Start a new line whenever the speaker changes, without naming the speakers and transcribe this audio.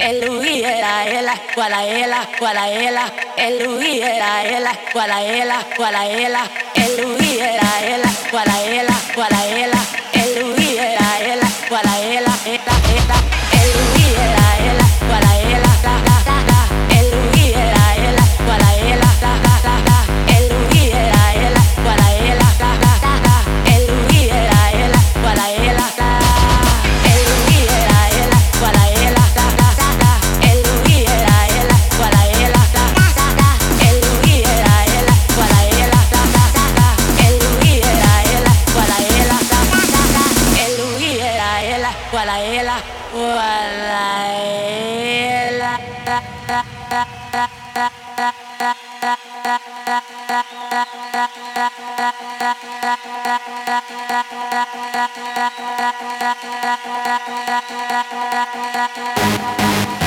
Lui era ela, quala ela, quala ela. Lui era ela, quala ela, quala ela. Lui era ela, quala ela, quala ela. Lui era ela, quala ela, eta, eta. Lui era ela, quala ela, da, da, da, da. Lui era ela, quala ela, da, da, da, da. Lui era ela, quala ela, da, da, da, da. Lui era ela, quala ela, da. Lui era ela, quala ela, da, da, da, da. Lui era ela, quala ela, da, da, da, da. Lui era ela, quala ela, da, da, da, da. Lui era ela, quala ela, da, da, da, da. Lui era ela, quala ela, quala ela, da, da, da, da, da, da, da, da, da, da, da, da.